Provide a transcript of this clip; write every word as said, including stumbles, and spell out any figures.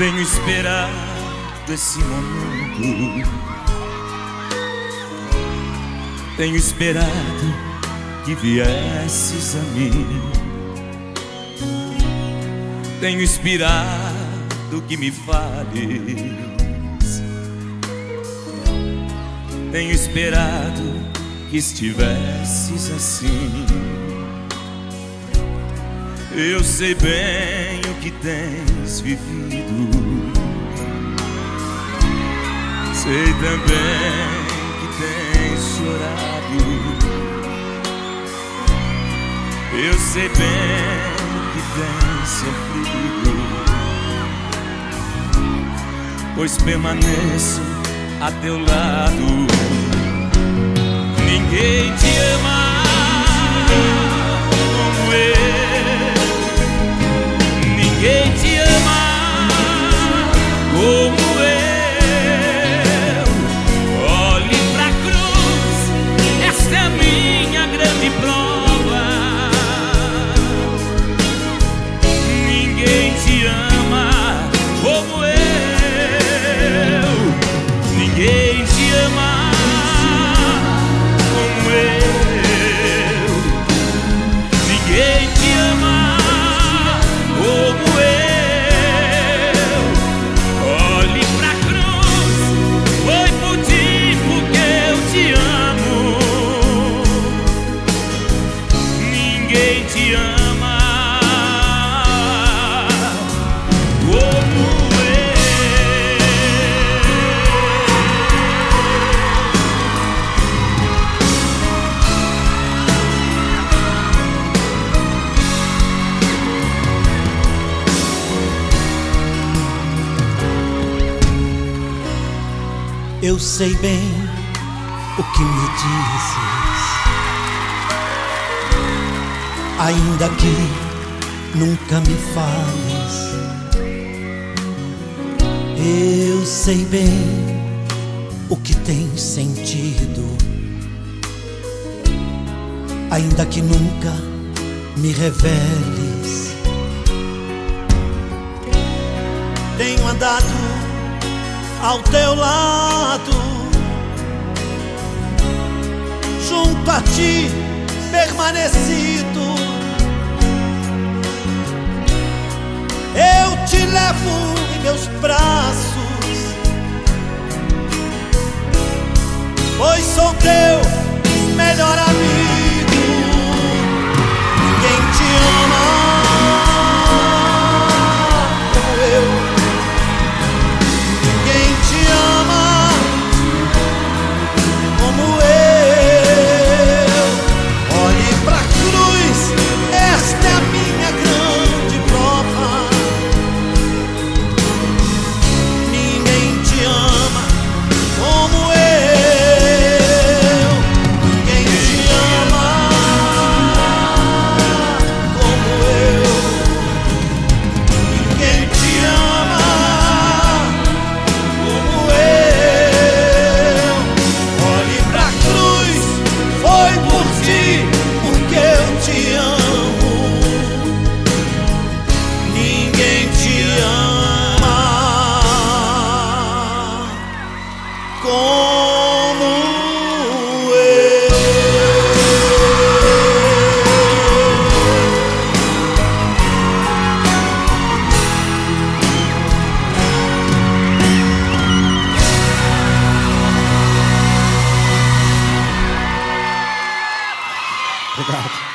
Tenho esperado esse momento, tenho esperado que viesses a mim, tenho esperado que me fales, tenho esperado que estivesses assim. Eu sei bem o que tens vivido, sei também que tens chorado. Eu sei bem que tens sofrido, pois permaneço a teu lado. Ninguém te ama como eu, ninguém te ama como eu. Olhe pra cruz, esta é a minha grande prova. Ninguém te ama como eu, ninguém te ama como eu, ninguém te ama como eu. Olhe pra cruz, foi por ti porque eu te amo. Ninguém te ama como eu sei bem o que me dizes, ainda que nunca me fales. Eu sei bem o que tens sentido, ainda que nunca me reveles. Tenho andado ao teu lado, junto a ti permanecido. Eu te levo em meus braços, pois sou teu melhor amigo. Ninguém te ama como eu, ninguém te ama como eu. Olhe pra cruz, esta é a minha grande prova. Ninguém te ama como eu, ninguém te ama como eu, ninguém te ama como eu. Olhe pra cruz, foi por ti porque eu te amo. Ninguém te ama como eu. Obrigado.